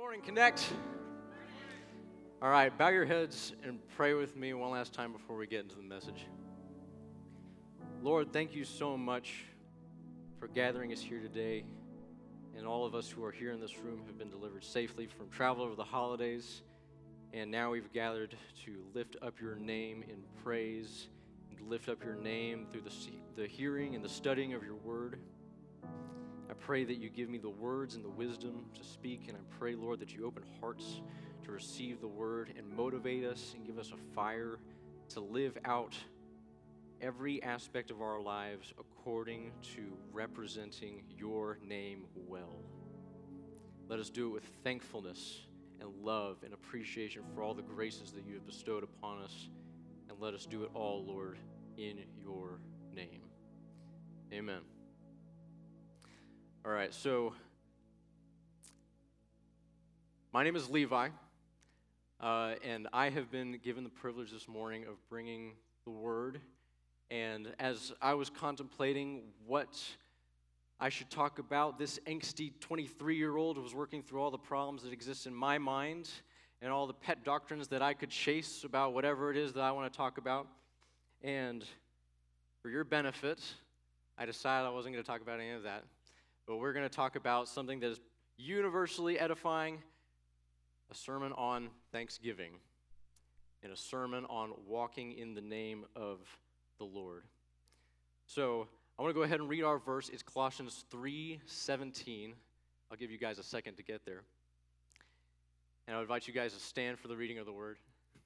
Morning, Connect. All right, bow your heads and pray with me one last time before we get into the message. Lord, thank you so much for gathering us here today, and all of us who are here in this room have been delivered safely from travel over the holidays, and now we've gathered to lift up your name in praise and lift up your name through the hearing and the studying of your word. I pray that you give me the words and the wisdom to speak, and I pray, Lord, that you open hearts to receive the word and motivate us and give us a fire to live out every aspect of our lives according to representing your name well. Let us do it with thankfulness and love and appreciation for all the graces that you have bestowed upon us, and let us do it all, Lord, in your name. Amen. All right, so my name is Levi, and I have been given the privilege this morning of bringing the word. And as I was contemplating what I should talk about, this angsty 23-year-old was working through all the problems that exist in my mind and all the pet doctrines that I could chase about whatever it is that I want to talk about. And for your benefit, I decided I wasn't going to talk about any of that. But we're going to talk about something that is universally edifying, a sermon on Thanksgiving, and a sermon on walking in the name of the Lord. So I want to go ahead and read our verse. It's Colossians 3:17. I'll give you guys a second to get there. And I'll invite you guys to stand for the reading of the word.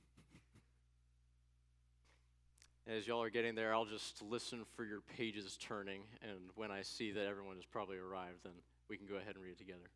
As y'all are getting there, I'll just listen for your pages turning, and when I see that everyone has probably arrived, then we can go ahead and read it together.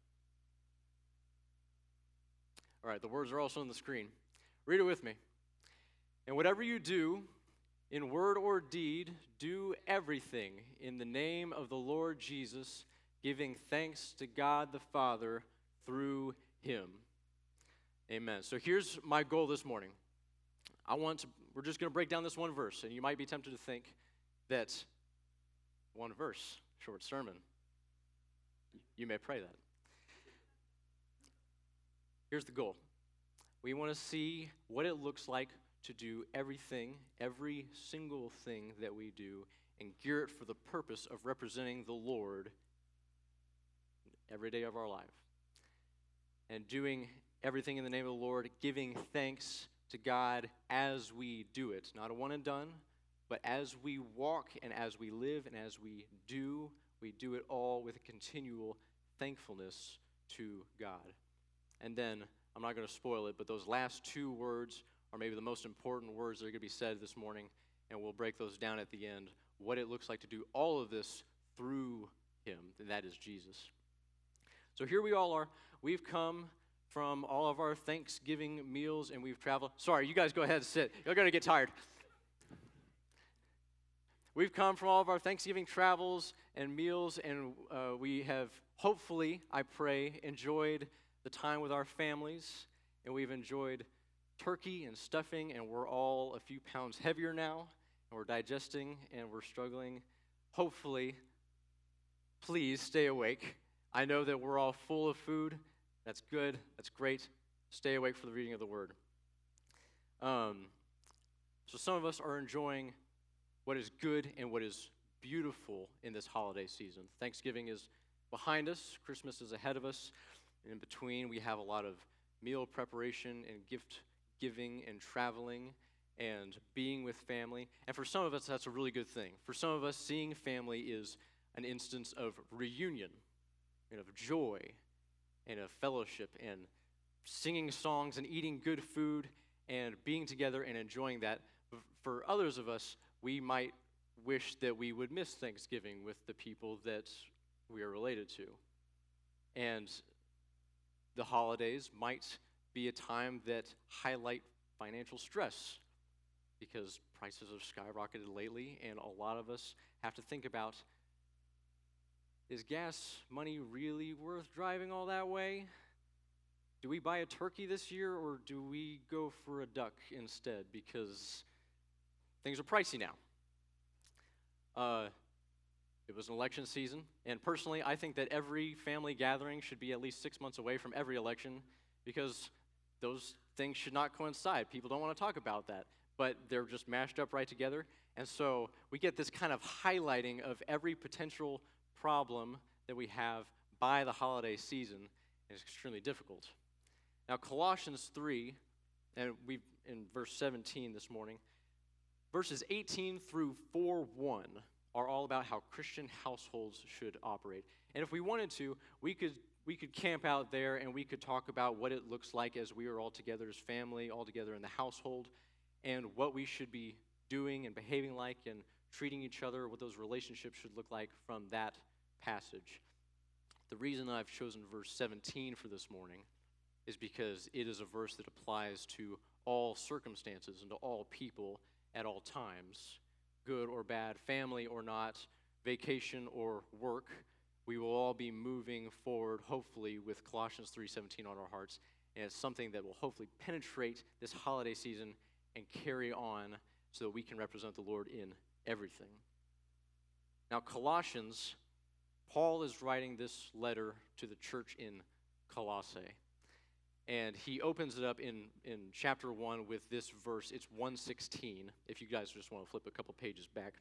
All right, the words are also on the screen. Read it with me. And whatever you do, in word or deed, do everything in the name of the Lord Jesus, giving thanks to God the Father through him. Amen. So here's my goal this morning. We're just going to break down this one verse, and you might be tempted to think that one verse, short sermon. You may pray that. Here's the goal. We want to see what it looks like to do everything, every single thing that we do, and gear it for the purpose of representing the Lord every day of our life. And doing everything in the name of the Lord, giving thanks to God as we do it. Not a one and done, but as we walk and as we live and as we do it all with a continual thankfulness to God. And then, I'm not going to spoil it, but those last two words are maybe the most important words that are going to be said this morning, and we'll break those down at the end. What it looks like to do all of this through him, and that is Jesus. So here we all are. We've come from all of our Thanksgiving meals, and we've traveled. Sorry, you guys go ahead and sit. You're going to get tired. We've come from all of our Thanksgiving travels and meals, and we have hopefully, I pray, enjoyed the time with our families, and we've enjoyed turkey and stuffing, and we're all a few pounds heavier now, and we're digesting, and we're struggling. Hopefully, please stay awake. I know that we're all full of food. That's good. That's great. Stay awake for the reading of the word. So some of us are enjoying what is good and what is beautiful in this holiday season. Thanksgiving is behind us. Christmas is ahead of us. In between, we have a lot of meal preparation and gift giving and traveling and being with family. And for some of us, that's a really good thing. For some of us, seeing family is an instance of reunion and of joy and of fellowship and singing songs and eating good food and being together and enjoying that. For others of us, we might wish that we would miss Thanksgiving with the people that we are related to. And the holidays might be a time that highlight financial stress because prices have skyrocketed lately, and a lot of us have to think about, is gas money really worth driving all that way? Do we buy a turkey this year, or do we go for a duck instead? Because things are pricey now. It was an election season, and personally, I think that every family gathering should be at least 6 months away from every election because those things should not coincide. People don't want to talk about that, but they're just mashed up right together. And so we get this kind of highlighting of every potential problem that we have by the holiday season, and it's extremely difficult. Now, Colossians 3, and we in verse 17 this morning, verses 18 through 4:1 are all about how Christian households should operate. And if we wanted to, we could camp out there and we could talk about what it looks like as we are all together as family, all together in the household, and what we should be doing and behaving like and treating each other, what those relationships should look like from that passage. The reason I've chosen verse 17 for this morning is because it is a verse that applies to all circumstances and to all people at all times, good or bad, family or not, vacation or work. We will all be moving forward, hopefully, with Colossians 3:17 on our hearts, and it's something that will hopefully penetrate this holiday season and carry on so that we can represent the Lord in everything. Now, Colossians, Paul is writing this letter to the church in Colossae. And he opens it up in chapter 1 with this verse. It's 1:16, if you guys just want to flip a couple pages back.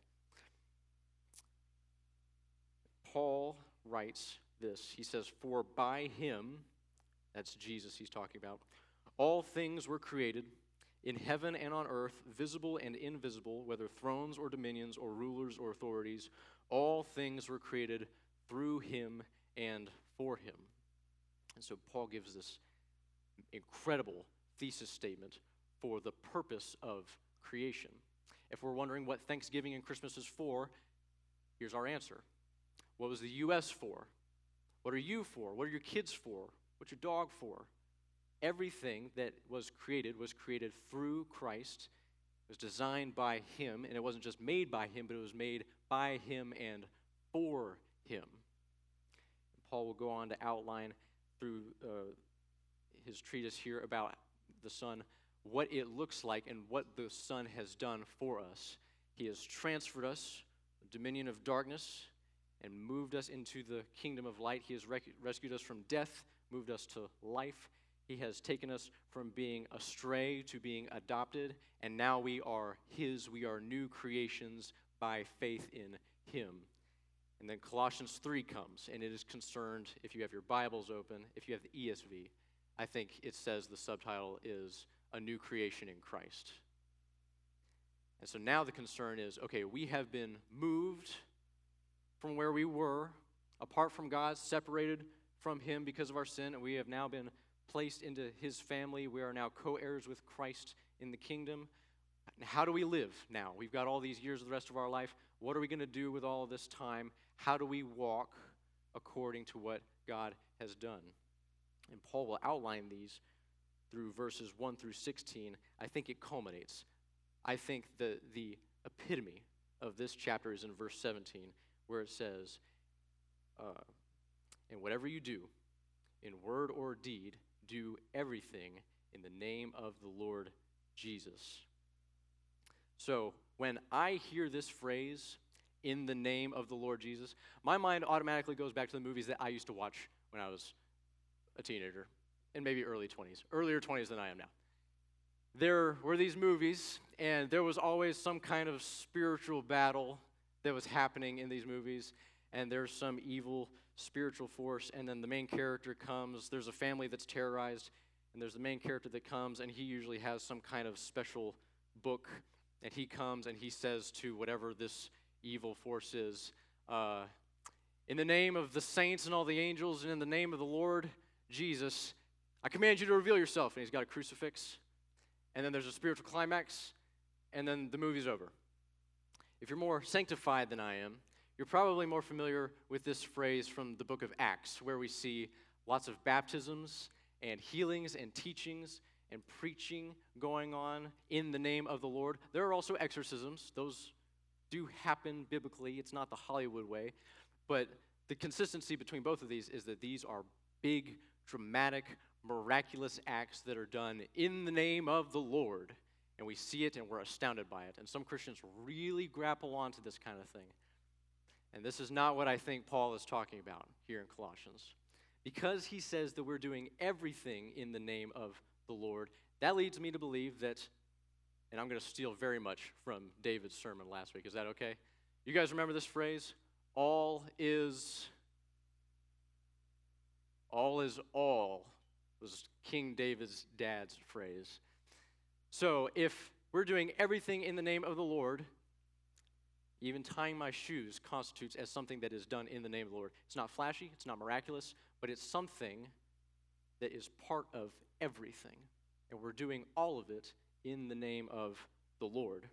Paul writes this. He says, "For by him," that's Jesus he's talking about, "all things were created, in heaven and on earth, visible and invisible, whether thrones or dominions or rulers or authorities, all things were created through him and for him." And so Paul gives this incredible thesis statement for the purpose of creation. If we're wondering what Thanksgiving and Christmas is for, here's our answer. What was the U.S. for? What are you for? What are your kids for? What's your dog for? Everything that was created through Christ. It was designed by him, and it wasn't just made by him, but it was made by him and for him. And Paul will go on to outline through his treatise here about the Son, what it looks like and what the Son has done for us. He has transferred us, the dominion of darkness, and moved us into the kingdom of light. He has rescued us from death, moved us to life. He has taken us from being astray to being adopted, and now we are his. We are new creations by faith in him. And then Colossians 3 comes, and it is concerned, if you have your Bibles open, if you have the ESV, I think it says the subtitle is A New Creation in Christ. And so now the concern is, okay, we have been moved from where we were, apart from God, separated from him because of our sin, and we have now been placed into his family. We are now co-heirs with Christ in the kingdom. How do we live now? We've got all these years of the rest of our life. What are we going to do with all of this time? How do we walk according to what God has done? And Paul will outline these through verses 1 through 16. I think it culminates. I think the epitome of this chapter is in verse 17, where it says, "And whatever you do, in word or deed, do everything in the name of the Lord Jesus." So when I hear this phrase, "in the name of the Lord Jesus," my mind automatically goes back to the movies that I used to watch when I was a teenager, and maybe earlier 20s than I am now. There were these movies, and there was always some kind of spiritual battle that was happening in these movies, and there's some evil spiritual force, and then the main character comes. There's a family that's terrorized, and there's the main character that comes, and he usually has some kind of special book, and he comes and he says to whatever this evil force is, "In the name of the saints and all the angels, and in the name of the Lord Jesus, I command you to reveal yourself." And he's got a crucifix, and then there's a spiritual climax, and then the movie's over. If you're more sanctified than I am, you're probably more familiar with this phrase from the book of Acts, where we see lots of baptisms and healings and teachings and preaching going on in the name of the Lord. There are also exorcisms. Those do happen biblically. It's not the Hollywood way. But the consistency between both of these is that these are big, dramatic, miraculous acts that are done in the name of the Lord. And we see it and we're astounded by it. And some Christians really grapple onto this kind of thing. And this is not what I think Paul is talking about here in Colossians. Because he says that we're doing everything in the name of the Lord, that leads me to believe that, and I'm going to steal very much from David's sermon last week. Is that okay? You guys remember this phrase? All is all was King David's dad's phrase. So if we're doing everything in the name of the Lord, even tying my shoes constitutes as something that is done in the name of the Lord. It's not flashy, it's not miraculous, but it's something that is part of everything. And we're doing all of it in the name of the Lord.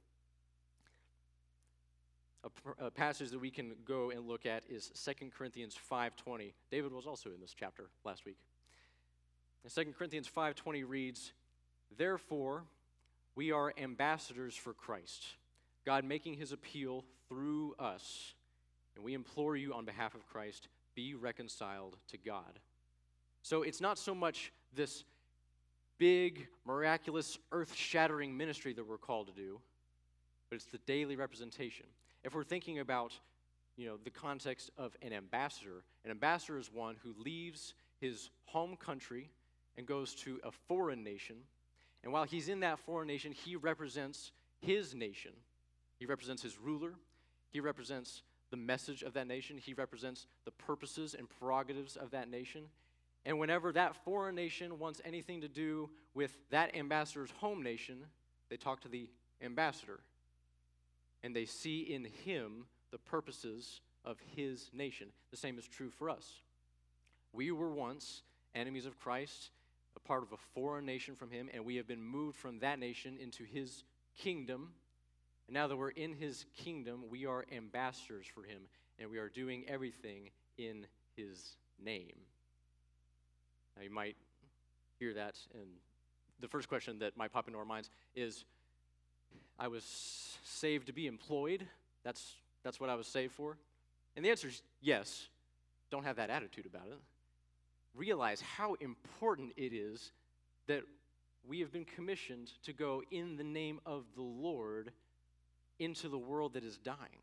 A passage that we can go and look at is 2 Corinthians 5:20. David was also in this chapter last week. And 2 Corinthians 5:20 reads, "Therefore, we are ambassadors for Christ, God making his appeal through us. And we implore you on behalf of Christ, be reconciled to God." So it's not so much this big, miraculous, earth-shattering ministry that we're called to do, but it's the daily representation. If we're thinking about, the context of an ambassador is one who leaves his home country and goes to a foreign nation. And while he's in that foreign nation, he represents his nation. He represents his ruler. He represents the message of that nation. He represents the purposes and prerogatives of that nation. And whenever that foreign nation wants anything to do with that ambassador's home nation, they talk to the ambassador. And they see in him the purposes of his nation. The same is true for us. We were once enemies of Christ, a part of a foreign nation from him, and we have been moved from that nation into his kingdom. And now that we're in his kingdom, we are ambassadors for him, and we are doing everything in his name. Now, you might hear that, and the first question that might pop into our minds is, I was saved to be employed. That's what I was saved for. And the answer is yes. Don't have that attitude about it. Realize how important it is that we have been commissioned to go in the name of the Lord into the world that is dying.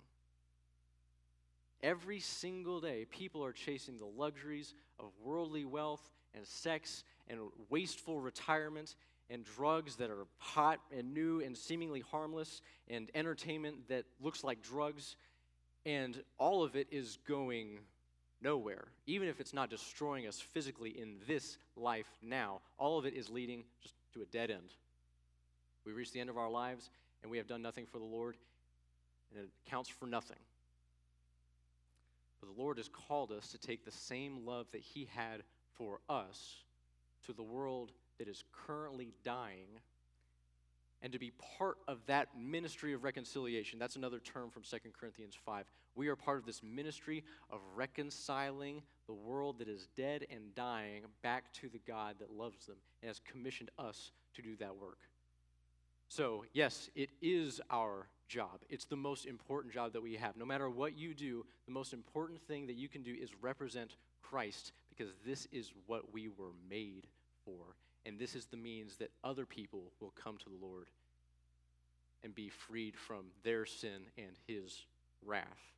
Every single day, people are chasing the luxuries of worldly wealth and sex and wasteful retirement and drugs that are hot and new and seemingly harmless and entertainment that looks like drugs, and all of it is going nowhere. Even if it's not destroying us physically in this life now, all of it is leading just to a dead end. We reach the end of our lives and we have done nothing for the Lord, and it counts for nothing. But the Lord has called us to take the same love that he had for us to the world that is currently dying, and to be part of that ministry of reconciliation. That's another term from 2 Corinthians 5. We are part of this ministry of reconciling the world that is dead and dying back to the God that loves them and has commissioned us to do that work. So, yes, it is our job. It's the most important job that we have. No matter what you do, the most important thing that you can do is represent Christ, because this is what we were made for. And this is the means that other people will come to the Lord and be freed from their sin and his wrath.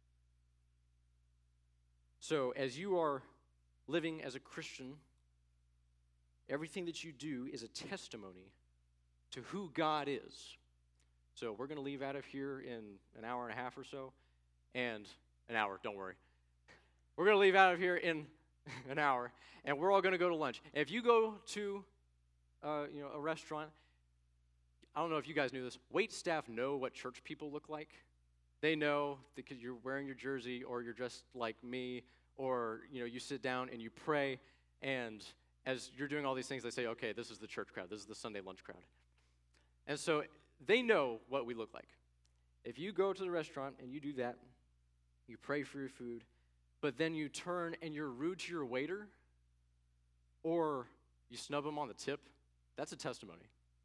So, as you are living as a Christian, everything that you do is a testimony to who God is. So, we're going to leave out of here in an hour and a half or so. And an hour, don't worry. We're going to leave out of here in an hour, and we're all going to go to lunch. If you go to a restaurant, I don't know if you guys knew this, wait staff know what church people look like. They know because you're wearing your jersey, or you're dressed like me, or you sit down and you pray, and as you're doing all these things, they say, okay, this is the church crowd, this is the Sunday lunch crowd. And so they know what we look like. If you go to the restaurant and you do that, you pray for your food, but then you turn and you're rude to your waiter, or you snub him on the tip, that's a testimony.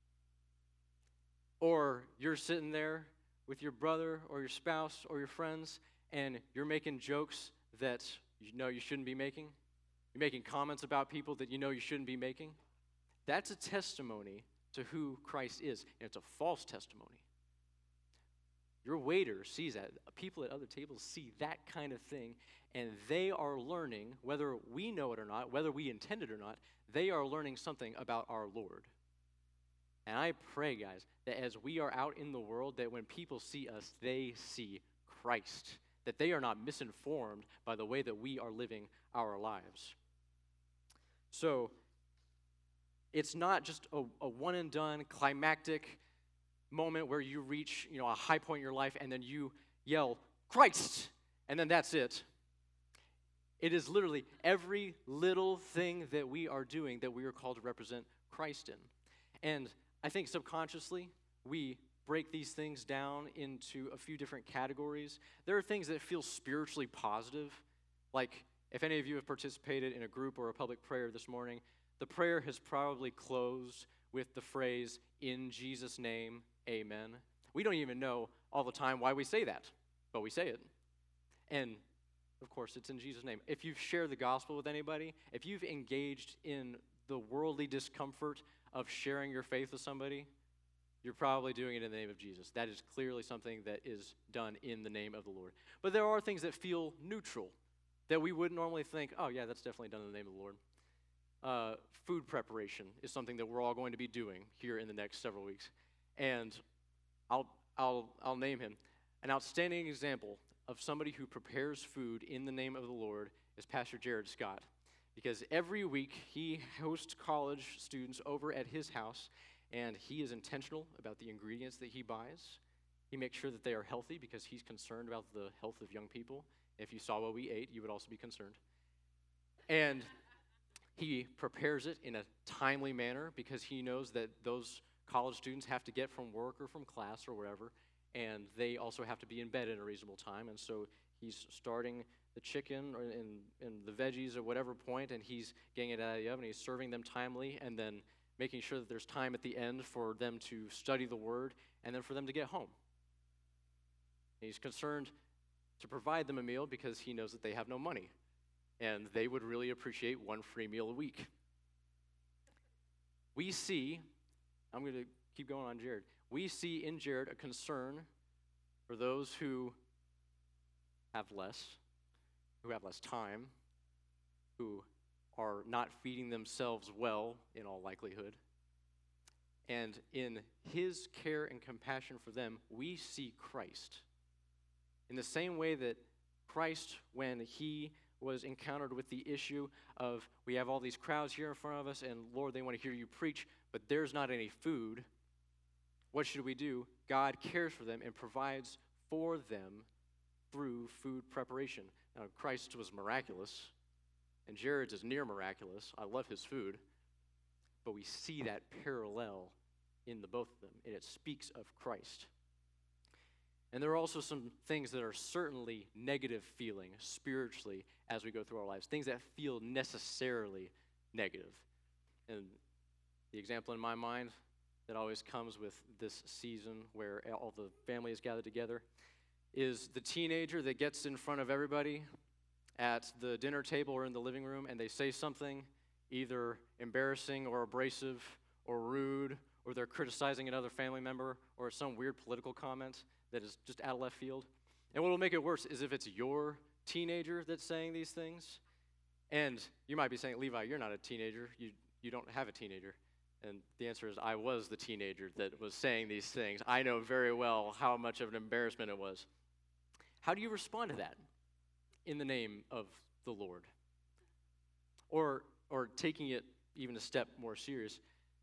Or you're sitting there with your brother or your spouse or your friends, and you're making jokes that you shouldn't be making. You're making comments about people that you shouldn't be making. That's a testimony to who Christ is, and it's a false testimony. Your waiter sees that. People at other tables see that kind of thing, and they are learning, whether we know it or not, whether we intend it or not, they are learning something about our Lord. And I pray, guys, that as we are out in the world, that when people see us, they see Christ, that they are not misinformed by the way that we are living our lives. So it's not just a one-and-done climactic moment where you reach, a high point in your life and then you yell, Christ, and then that's it. It is literally every little thing that we are doing that we are called to represent Christ in. And I think subconsciously we break these things down into a few different categories. There are things that feel spiritually positive, like if any of you have participated in a group or a public prayer this morning, the prayer has probably closed with the phrase, in Jesus' name, amen. We don't even know all the time why we say that, but we say it. And of course, it's in Jesus' name. If you've shared the gospel with anybody, if you've engaged in the worldly discomfort of sharing your faith with somebody, you're probably doing it in the name of Jesus. That is clearly something that is done in the name of the Lord. But there are things that feel neutral, that we wouldn't normally think, oh yeah, that's definitely done in the name of the Lord. Food preparation is something that we're all going to be doing here in the next several weeks. And I'll name him. An outstanding example of somebody who prepares food in the name of the Lord is Pastor Jared Scott. Because every week he hosts college students over at his house, and he is intentional about the ingredients that he buys. He makes sure that they are healthy because he's concerned about the health of young people. If you saw what we ate, you would also be concerned. And he prepares it in a timely manner because he knows that those college students have to get from work or from class or wherever, and they also have to be in bed at a reasonable time. And so he's starting the chicken and the veggies at whatever point, and he's getting it out of the oven. He's serving them timely, and then making sure that there's time at the end for them to study the Word, and then for them to get home. And he's concerned to provide them a meal because he knows that they have no money, and they would really appreciate one free meal a week. We see, I'm going to keep going on Jared. We see in Jared a concern for those who have less time, who are not feeding themselves well in all likelihood. And in his care and compassion for them, we see Christ. In the same way that Christ, when he was encountered with the issue of, we have all these crowds here in front of us, and Lord, they want to hear you preach, but there's not any food. What should we do? God cares for them and provides for them through food preparation. Now, Christ was miraculous, and Jared's is near miraculous. I love his food. But we see that parallel in the both of them, and it speaks of Christ. And there are also some things that are certainly negative feeling spiritually as we go through our lives, things that feel necessarily negative. And the example in my mind that always comes with this season where all the family is gathered together is the teenager that gets in front of everybody at the dinner table or in the living room, and they say something either embarrassing or abrasive or rude, or they're criticizing another family member, or some weird political comment that is just out of left field. And what will make it worse is if it's your teenager that's saying these things. And you might be saying, Levi, you're not a teenager. You don't have a teenager. And the answer is, I was the teenager that was saying these things. I know very well how much of an embarrassment it was. How do you respond to that in the name of the Lord? Or taking it even a step more serious,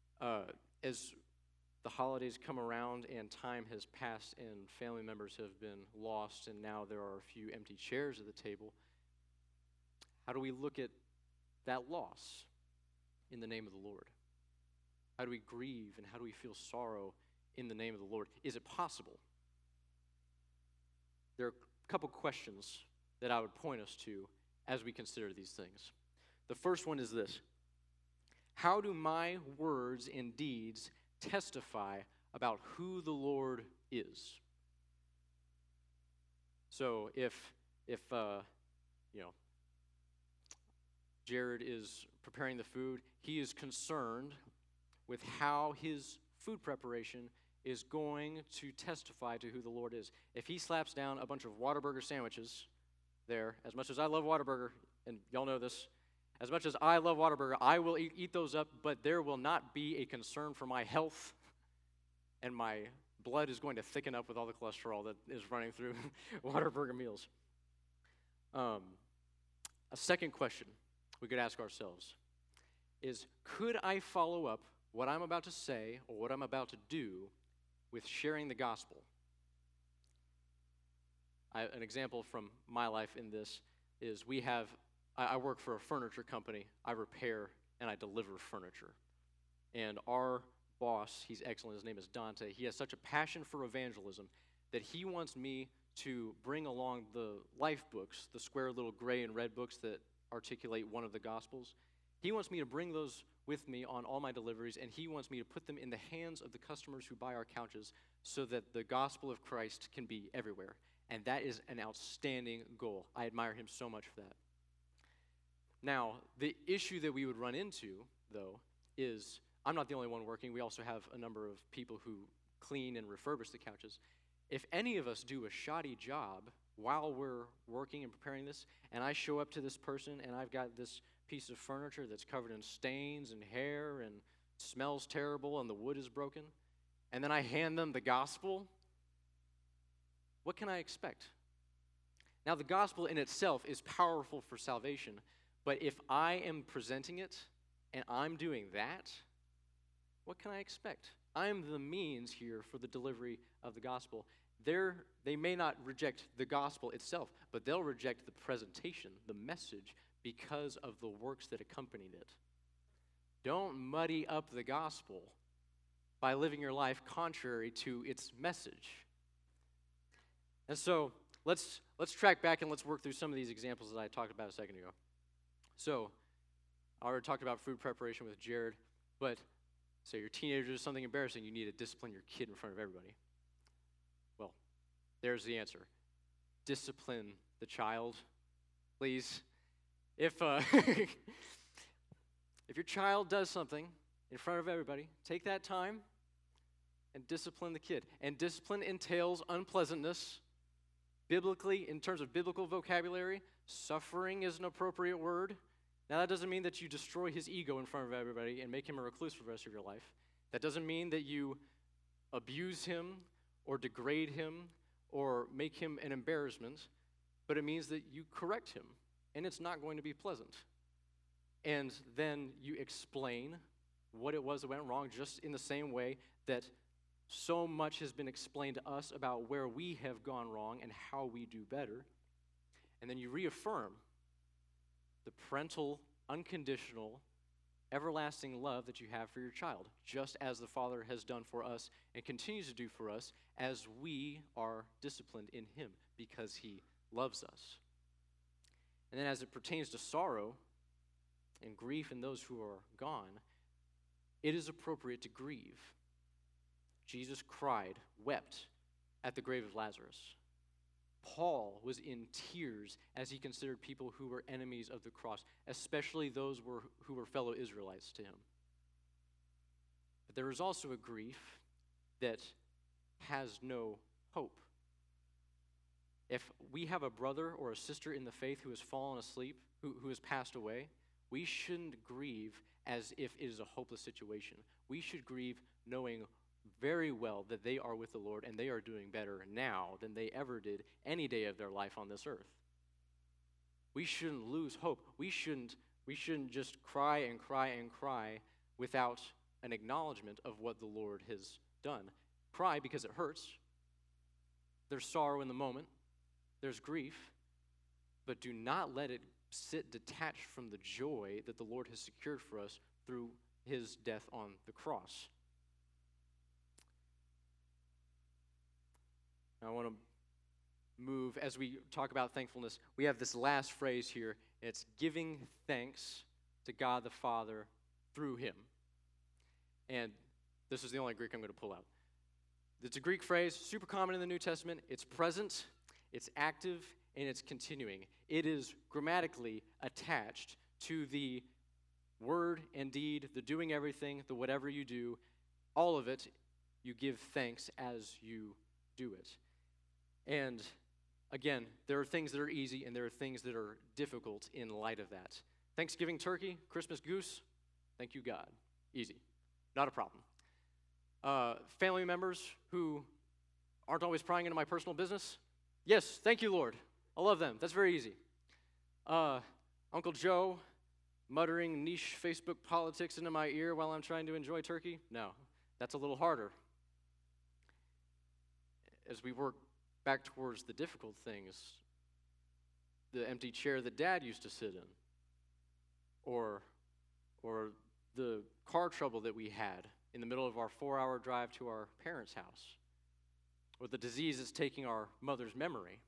as the holidays come around and time has passed and family members have been lost and now there are a few empty chairs at the table, how do we look at that loss in the name of the Lord? How do we grieve and how do we feel sorrow in the name of the Lord? Is it possible? There are a couple questions that I would point us to as we consider these things. The first one is this: how do my words and deeds testify about who the Lord is? So if Jared is preparing the food, he is concerned with how his food preparation is going to testify to who the Lord is. If he slaps down a bunch of Whataburger sandwiches there, as much as I love Whataburger, and y'all know this, as much as I love Whataburger, I will eat those up, but there will not be a concern for my health, and my blood is going to thicken up with all the cholesterol that is running through Whataburger meals. A second question we could ask ourselves is, could I follow up what I'm about to say or what I'm about to do with sharing the gospel? An example from my life in this is I work for a furniture company. I repair and I deliver furniture. And our boss, he's excellent, his name is Dante, he has such a passion for evangelism that he wants me to bring along the life books, the square little gray and red books that articulate one of the gospels. He wants me to bring those with me on all my deliveries, and he wants me to put them in the hands of the customers who buy our couches so that the gospel of Christ can be everywhere. And that is an outstanding goal. I admire him so much for that. Now, the issue that we would run into, though, is I'm not the only one working. We also have a number of people who clean and refurbish the couches. If any of us do a shoddy job while we're working and preparing this, and I show up to this person and I've got this piece of furniture that's covered in stains and hair and smells terrible and the wood is broken, and then I hand them the gospel, what can I expect? Now, the gospel in itself is powerful for salvation, but if I am presenting it and I'm doing that, what can I expect? I'm the means here for the delivery of the gospel. They may not reject the gospel itself, but they'll reject the presentation, the message, because of the works that accompanied it. Don't muddy up the gospel by living your life contrary to its message. And so let's track back and let's work through some of these examples that I talked about a second ago. So I already talked about food preparation with Jared, but say your teenager does something embarrassing, you need to discipline your kid in front of everybody. Well, there's the answer. Discipline the child, please. If if your child does something in front of everybody, take that time and discipline the kid. And discipline entails unpleasantness. Biblically, in terms of biblical vocabulary, suffering is an appropriate word. Now, that doesn't mean that you destroy his ego in front of everybody and make him a recluse for the rest of your life. That doesn't mean that you abuse him or degrade him or make him an embarrassment, but it means that you correct him, and it's not going to be pleasant. And then you explain what it was that went wrong, just in the same way that so much has been explained to us about where we have gone wrong and how we do better. And then you reaffirm the parental, unconditional, everlasting love that you have for your child, just as the Father has done for us and continues to do for us as we are disciplined in him because he loves us. And then as it pertains to sorrow and grief in those who are gone, it is appropriate to grieve. Jesus cried, wept at the grave of Lazarus. Paul was in tears as he considered people who were enemies of the cross, especially those who were fellow Israelites to him. But there is also a grief that has no hope. If we have a brother or a sister in the faith who has fallen asleep, who has passed away, we shouldn't grieve as if it is a hopeless situation. We should grieve knowing very well that they are with the Lord and they are doing better now than they ever did any day of their life on this earth. We shouldn't lose hope. We shouldn't just cry and cry and cry without an acknowledgement of what the Lord has done. Cry because it hurts. There's sorrow in the moment. There's grief. But do not let it sit detached from the joy that the Lord has secured for us through his death on the cross. I want to move, as we talk about thankfulness, we have this last phrase here. It's giving thanks to God the Father through him. And this is the only Greek I'm going to pull out. It's a Greek phrase, super common in the New Testament. It's present, it's active, and it's continuing. It is grammatically attached to the word and deed, the doing everything, the whatever you do. All of it you give thanks as you do it. And again, there are things that are easy and there are things that are difficult in light of that. Thanksgiving turkey, Christmas goose, thank you, God. Easy. Not a problem. Family members who aren't always prying into my personal business, yes, thank you, Lord. I love them. That's very easy. Uncle Joe muttering niche Facebook politics into my ear while I'm trying to enjoy turkey? No, that's a little harder. As we work back towards the difficult things, the empty chair that Dad used to sit in, or the car trouble that we had in the middle of our 4-hour drive to our parents' house, or the disease that's taking our mother's memory.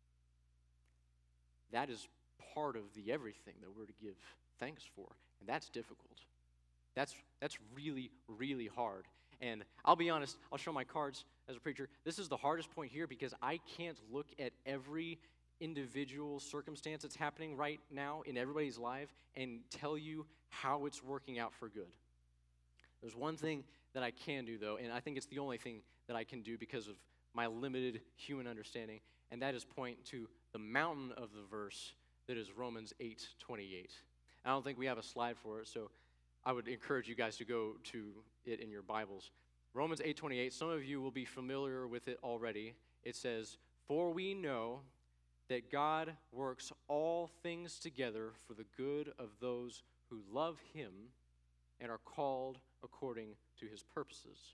That is part of the everything that we're to give thanks for, and that's difficult. That's really, really hard. And I'll be honest, I'll show my cards as a preacher. This is the hardest point here because I can't look at every individual circumstance that's happening right now in everybody's life and tell you how it's working out for good. There's one thing that I can do, though, and I think it's the only thing that I can do because of my limited human understanding, and that is point to the mountain of the verse that is Romans 8:28. I don't think we have a slide for it, so I would encourage you guys to go to it in your Bibles. Romans 8:28, some of you will be familiar with it already. It says, "For we know that God works all things together for the good of those who love him and are called according to his purposes."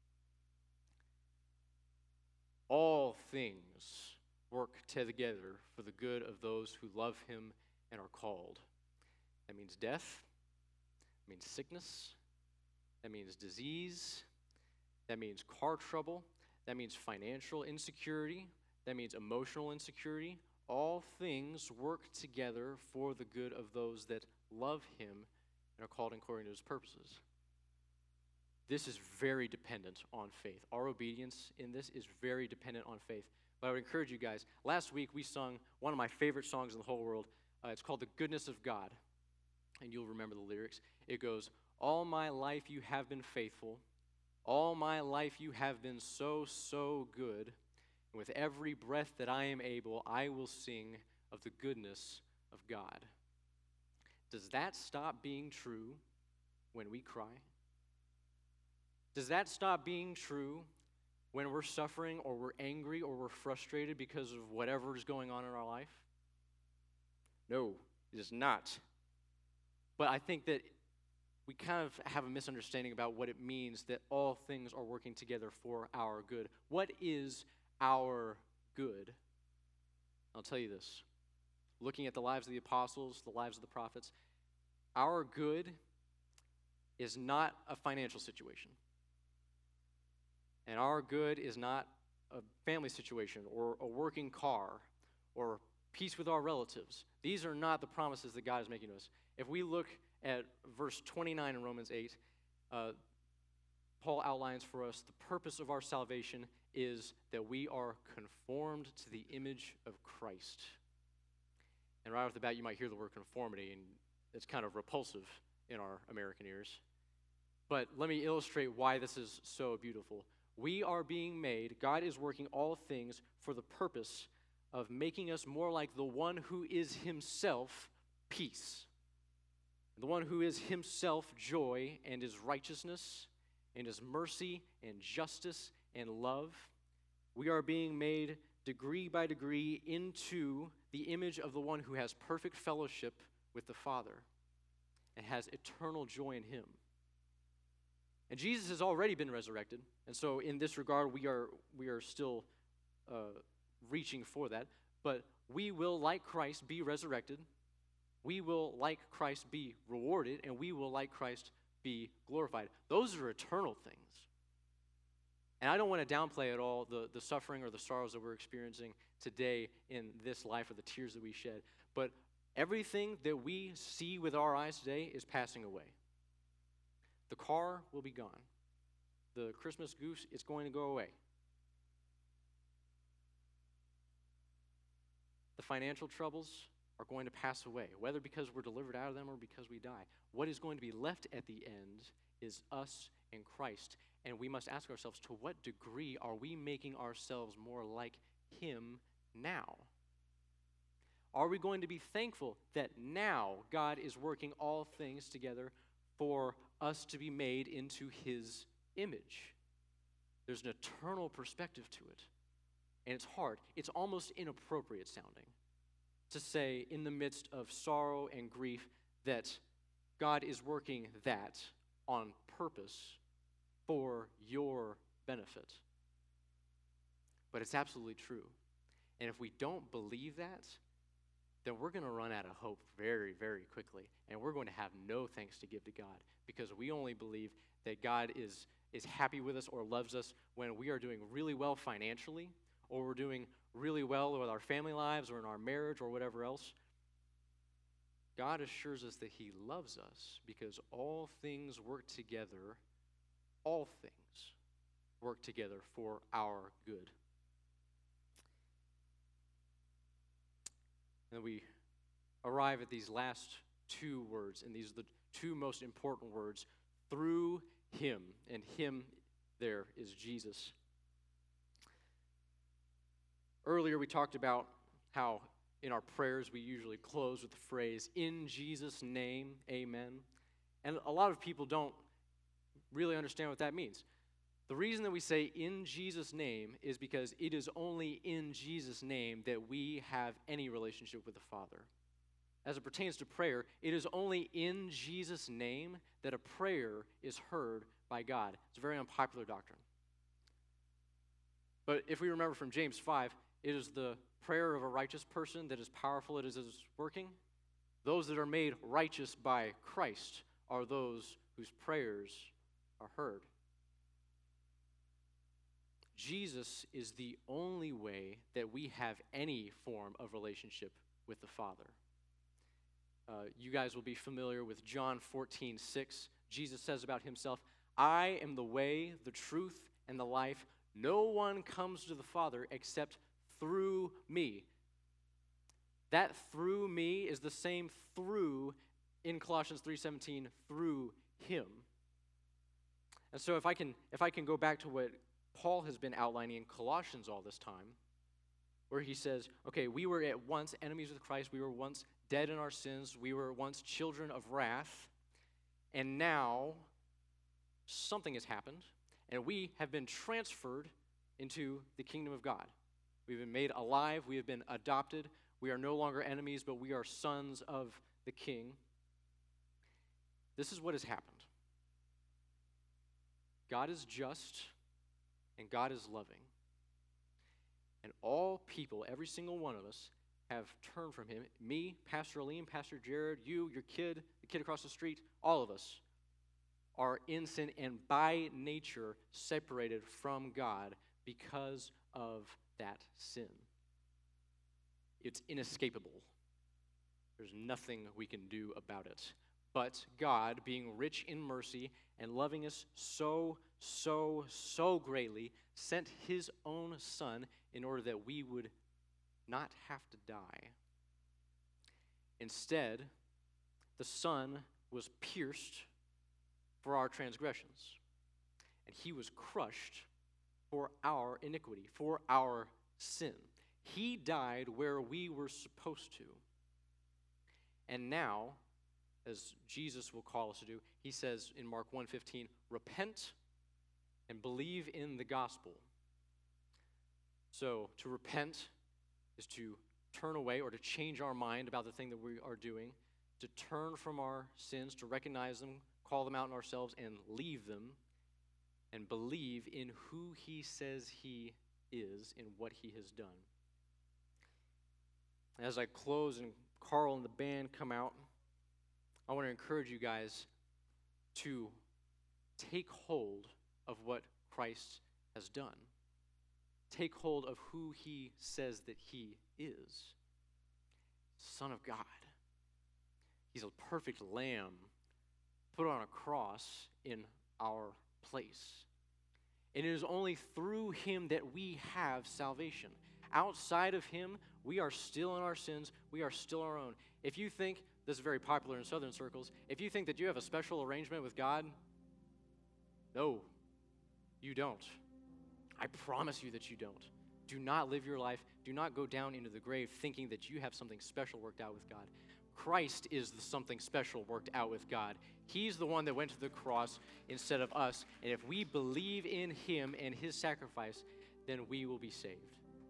All things work together for the good of those who love him and are called. That means death. That means sickness. That means disease. That means car trouble. That means financial insecurity. That means emotional insecurity. All things work together for the good of those that love him and are called according to his purposes. This is very dependent on faith. Our obedience in this is very dependent on faith. But I would encourage you guys, last week we sung one of my favorite songs in the whole world. It's called "The Goodness of God." And you'll remember the lyrics. It goes, "All my life you have been faithful. All my life you have been so, so good. And with every breath that I am able, I will sing of the goodness of God." Does that stop being true when we cry? Does that stop being true when we're suffering or we're angry or we're frustrated because of whatever is going on in our life? No, it does not. But I think that we kind of have a misunderstanding about what it means that all things are working together for our good. What is our good? I'll tell you this. Looking at the lives of the apostles, the lives of the prophets, our good is not a financial situation. And our good is not a family situation or a working car or peace with our relatives. These are not the promises that God is making to us. If we look at verse 29 in Romans 8, Paul outlines for us the purpose of our salvation is that we are conformed to the image of Christ. And right off the bat, you might hear the word conformity, and it's kind of repulsive in our American ears. But let me illustrate why this is so beautiful. We are being made, God is working all things for the purpose of making us more like the one who is himself peace. The one who is himself joy and is righteousness and is mercy and justice and love. We are being made degree by degree into the image of the one who has perfect fellowship with the Father and has eternal joy in him. And Jesus has already been resurrected, and so in this regard, we are still reaching for that. But we will, like Christ, be resurrected. We will, like Christ, be rewarded, and we will, like Christ, be glorified. Those are eternal things. And I don't want to downplay at all the suffering or the sorrows that we're experiencing today in this life or the tears that we shed. But everything that we see with our eyes today is passing away. The car will be gone. The Christmas goose is going to go away. The financial troubles are going to pass away, whether because we're delivered out of them or because we die. What is going to be left at the end is us and Christ. And we must ask ourselves, to what degree are we making ourselves more like him now? Are we going to be thankful that now God is working all things together for us to be made into his image? There's an eternal perspective to it. And it's hard. It's almost inappropriate sounding to say in the midst of sorrow and grief that God is working that on purpose for your benefit. But it's absolutely true. And if we don't believe that, then we're going to run out of hope very, very quickly. And we're going to have no thanks to give to God, because we only believe that God is happy with us or loves us when we are doing really well financially, or we're doing really well with our family lives or in our marriage or whatever else. God assures us that he loves us because all things work together for our good. And we arrive at these last two words, and these are the two most important words: through him. And him there is Jesus. Earlier we talked about how in our prayers we usually close with the phrase, "In Jesus' name, amen." And a lot of people don't really understand what that means. The reason that we say "in Jesus' name" is because it is only in Jesus' name that we have any relationship with the Father. As it pertains to prayer, it is only in Jesus' name that a prayer is heard by God. It's a very unpopular doctrine. But if we remember from James 5, it is the prayer of a righteous person that is powerful, it is working. Those that are made righteous by Christ are those whose prayers are heard. Jesus is the only way that we have any form of relationship with the Father. You guys will be familiar with John 14:6. Jesus says about himself, "I am the way, the truth, and the life. No one comes to the Father except through me." That "through me" is the same "through" in Colossians 3:17, through him. And so if I can go back to what Paul has been outlining in Colossians all this time, where he says, okay, we were at once enemies with Christ, we were once dead in our sins, we were once children of wrath, and now something has happened, and we have been transferred into the kingdom of God. We've been made alive, we have been adopted, we are no longer enemies, but we are sons of the King. This is what has happened. God is just, and God is loving. And all people, every single one of us, have turned from him. Me, Pastor Aleem, Pastor Jared, you, your kid, the kid across the street, all of us are in sin and by nature separated from God because of that sin. It's inescapable. There's nothing we can do about it. But God, being rich in mercy and loving us so greatly, sent his own Son in order that we would not have to die. Instead, the Son was pierced for our transgressions, and he was crushed for our iniquity, for our sin. He died where we were supposed to. And now, as Jesus will call us to do, he says in Mark 1:15, repent and believe in the gospel. So to repent is to turn away or to change our mind about the thing that we are doing, to turn from our sins, to recognize them, call them out in ourselves, and leave them, and believe in who he says he is and what he has done. As I close and Carl and the band come out, I want to encourage you guys to take hold of what Christ has done. Take hold of who he says that he is. Son of God. He's a perfect lamb put on a cross in our place. And it is only through him that we have salvation. Outside of him, we are still in our sins. We are still our own. If you think, this is very popular in Southern circles, if you think that you have a special arrangement with God, no. You don't. I promise you that you don't. Do not live your life. Do not go down into the grave thinking that you have something special worked out with God. Christ is the something special worked out with God. He's the one that went to the cross instead of us. And if we believe in him and his sacrifice, then we will be saved.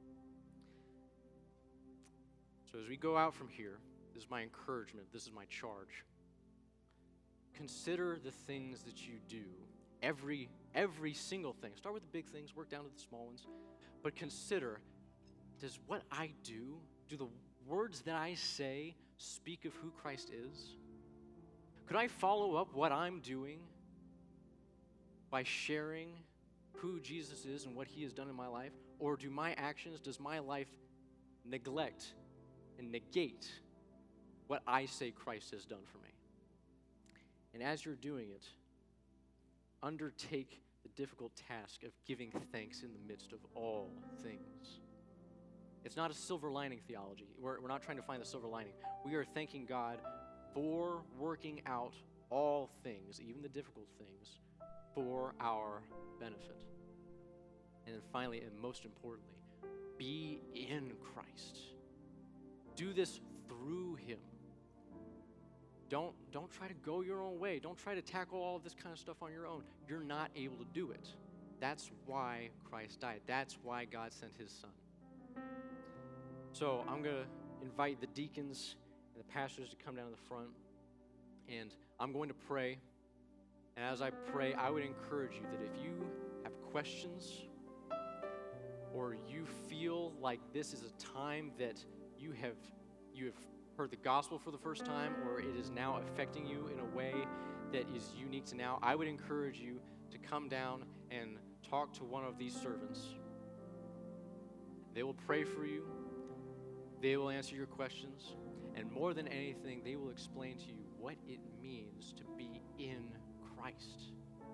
So as we go out from here, this is my encouragement. This is my charge. Consider the things that you do. Every single thing. Start with the big things, work down to the small ones. But consider, does what I do the words that I say speak of who Christ is? Could I follow up what I'm doing by sharing who Jesus is and what he has done in my life? Or do my actions, does my life neglect and negate what I say Christ has done for me? And as you're doing it, undertake the difficult task of giving thanks in the midst of all things. It's not a silver lining theology. We're not trying to find the silver lining. We are thanking God for working out all things, even the difficult things, for our benefit. And then finally, and most importantly, be in Christ. Do this through him. Don't try to go your own way. Don't try to tackle all of this kind of stuff on your own. You're not able to do it. That's why Christ died. That's why God sent his son. So I'm going to invite the deacons and the pastors to come down to the front. And I'm going to pray. And as I pray, I would encourage you that if you have questions or you feel like this is a time that you have heard the gospel for the first time, or it is now affecting you in a way that is unique to now, I would encourage you to come down and talk to one of these servants. They will pray for you. They will answer your questions. And more than anything, they will explain to you what it means to be in Christ.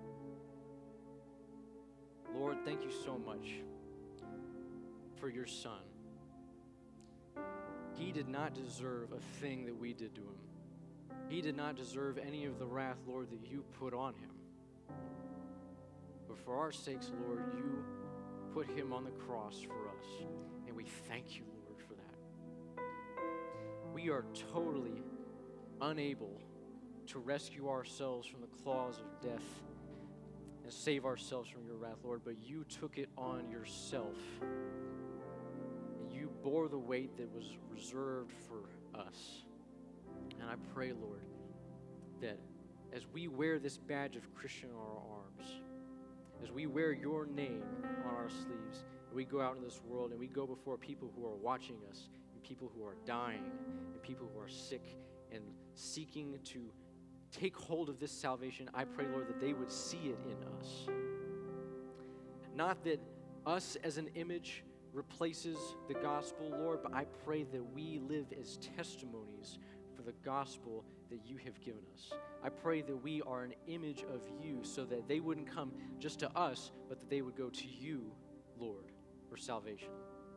Lord, thank you so much for your son. He did not deserve a thing that we did to him. He did not deserve any of the wrath, Lord, that you put on him. But for our sakes, Lord, you put him on the cross for us. And we thank you, Lord, for that. We are totally unable to rescue ourselves from the claws of death and save ourselves from your wrath, Lord, but you took it on yourself. You bore the weight that was reserved for us. And I pray, Lord, that as we wear this badge of Christian on our arms, as we wear your name on our sleeves, and we go out in this world and we go before people who are watching us, and people who are dying, and people who are sick and seeking to take hold of this salvation, I pray, Lord, that they would see it in us. Not that us as an image replaces the gospel, Lord, but I pray that we live as testimonies for the gospel that you have given us. I pray that we are an image of you so that they wouldn't come just to us, but that they would go to you, Lord, for salvation.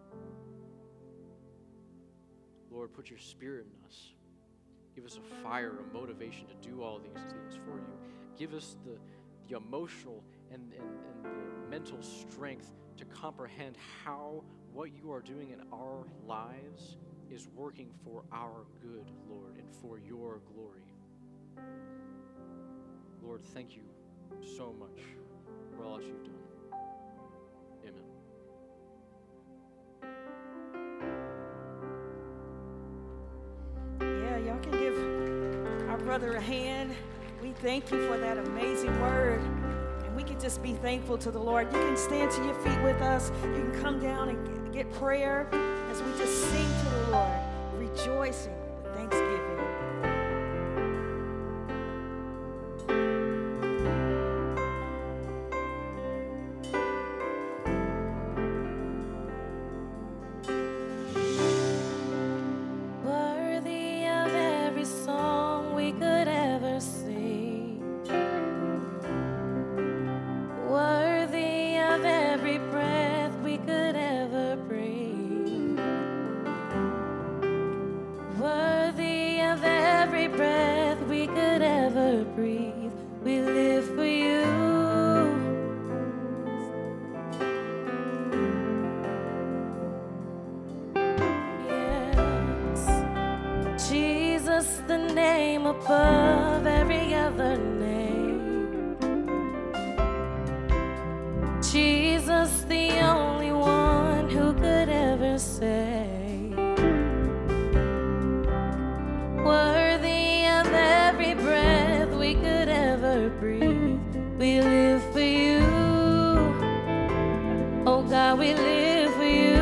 Lord, put your spirit in us. Give us a fire, a motivation to do all these things for you. Give us the emotional and the mental strength to comprehend how what you are doing in our lives is working for our good, Lord, and for your glory. Lord, thank you so much for all that you've done. Amen. Yeah, y'all can give our brother a hand. We thank you for that amazing word. And we can just be thankful to the Lord. You can stand to your feet with us. You can come down and get prayer as we just sing to the Lord, rejoicing with thanksgiving. above every other name. Jesus, the only one who could ever say, worthy of every breath we could ever breathe. We live for you. Oh God, we live for you.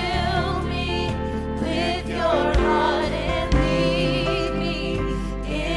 In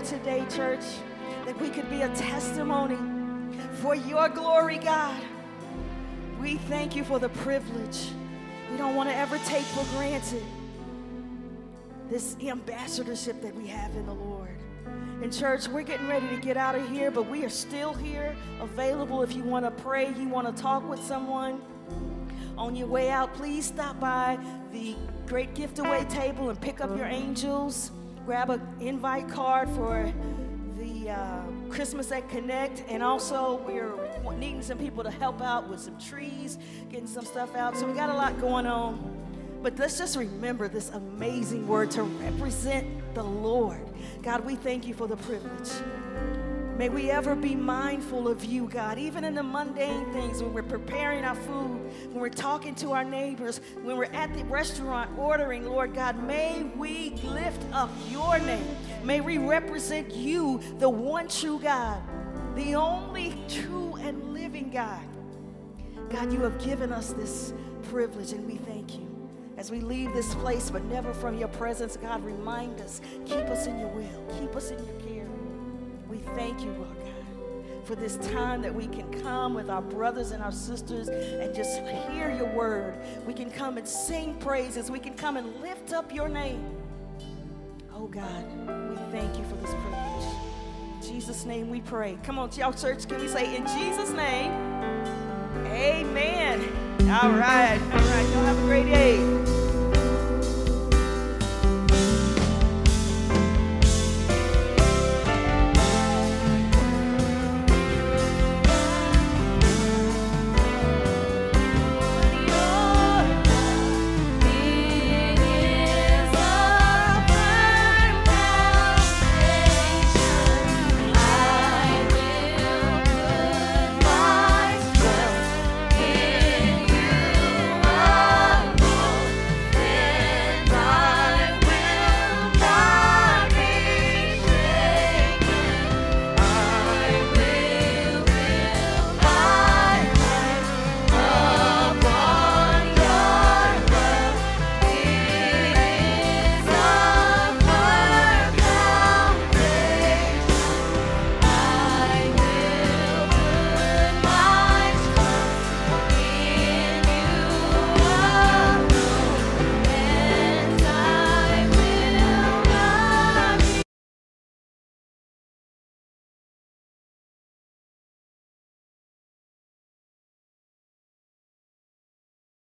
today, church, that we could be a testimony for your glory, God. We thank you for the privilege. We don't want to ever take for granted this ambassadorship that we have in the Lord. And church, we're getting ready to get out of here, but we are still here, available if you want to pray, you want to talk with someone. On your way out, please stop by the Great Gift Away table and pick up your angels. Grab an invite card for the Christmas at Connect. And also, we're needing some people to help out with some trees, getting some stuff out. So we got a lot going on. But let's just remember this amazing word to represent the Lord. God, we thank you for the privilege. May we ever be mindful of you, God, even in the mundane things, when we're preparing our food, when we're talking to our neighbors, when we're at the restaurant ordering, Lord God, may we lift up your name. May we represent you, the one true God, the only true and living God. God, you have given us this privilege, and we thank you. As we leave this place, but never from your presence, God, remind us, keep us in your will, keep us in your care. We thank you, Lord God, for this time that we can come with our brothers and our sisters and just hear your word. We can come and sing praises. We can come and lift up your name. Oh, God, we thank you for this privilege. In Jesus' name we pray. Come on, y'all, church, can we say, in Jesus' name, amen. All right. Y'all have a great day.